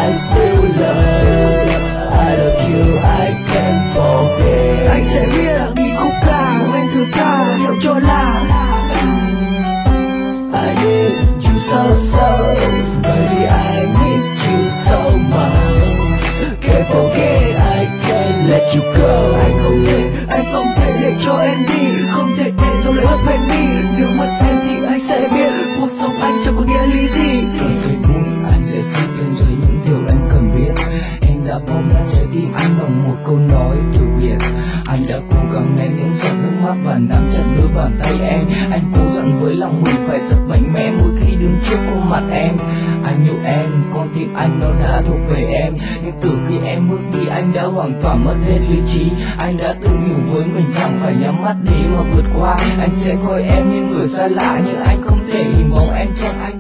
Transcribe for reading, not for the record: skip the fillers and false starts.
I still love, I love you, I can't forget. Anh sẽ viết nghìn khúc ca của em thơ ca hiểu cho là I need you so, baby, I miss you so much. Can't forget, I can't let you go. Anh không thể để cho em đi, không thể để dòng lệ mất bên đi. Nếu mất em thì anh sẽ biết cuộc sống anh chẳng có nghĩa lý gì. Cơn cây bút anh sẽ viết lên giấy những điều anh cần biết. Em đã ôm lấy trái tim anh bằng một câu nói từ biệt. Anh đã cố gắng nén những giọt nước mắt và nắm chặt đôi bàn tay em. Anh cố dặn với lòng mình phải thật mạnh mẽ mỗi khi đứng trước khuôn mặt em. Anh yêu em, con tim anh nó đã thuộc về em. Nhưng từ khi em bước đi anh đã hoàn toàn mất hết lý trí. Anh đã tự nhủ với mình rằng phải nhắm mắt để mà vượt qua. Anh sẽ coi em như người xa lạ nhưng anh không thể hình bóng em trong anh.